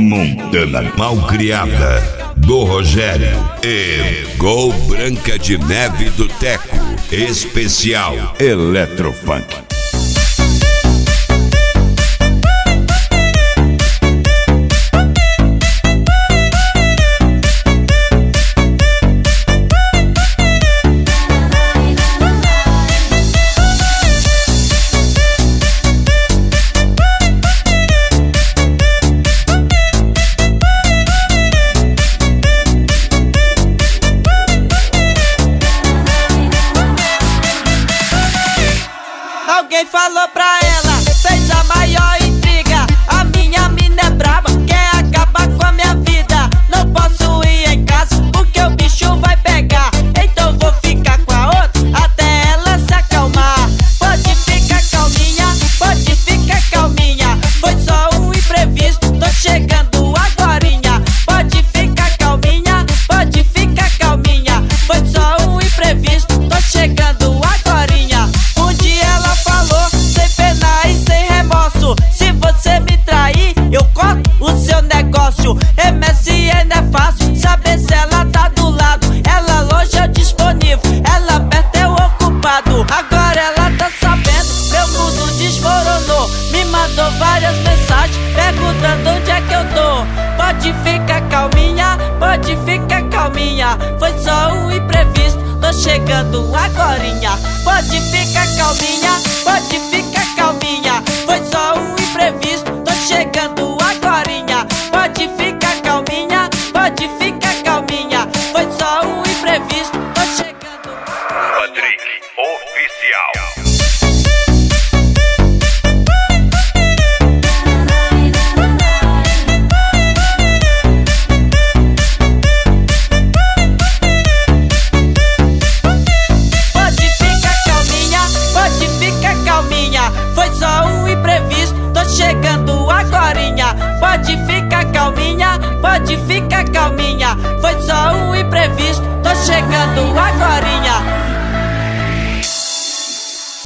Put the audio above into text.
Montana Malcriada, do Rogério e Gol Branca de Neve do Teco, especial Eletrofunk. Alguém falou pra ela, fez a maior intriga. A minha mina é braba, quer acabar com a minha vida. Não posso ir em casa porque o bicho vai pegar. Então vou ficar com a outra até ela se acalmar. Pode ficar calminha, pode ficar calminha. Foi só um imprevisto, tô chegando agorinha. Pode ficar calminha, pode ficar calminha. Foi só um imprevisto, tô chegando agorinha. Um dia ela falou, sem pena e sem remorso: se você me trair, eu corto o seu negócio. MSN é fácil, saber se ela tá do lado. Ela longe é disponível, ela perto é o ocupado. Agora ela tá sabendo, meu mundo desmoronou. Me mandou várias mensagens perguntando onde é que eu tô. Pode ficar calminha, pode ficar calminha. Foi só um imprevisto, tô chegando agorinha. Pode ficar calminha, pode ficar calminha. Foi só um imprevisto, tô chegando agorinha. Pode ficar calminha, pode ficar calminha. Foi só um imprevisto, tô chegando agorinha. Patrick Oficial. Foi só um imprevisto, tô chegando agorinha. Pode ficar calminha, pode ficar calminha. Foi só um imprevisto, tô chegando agorinha.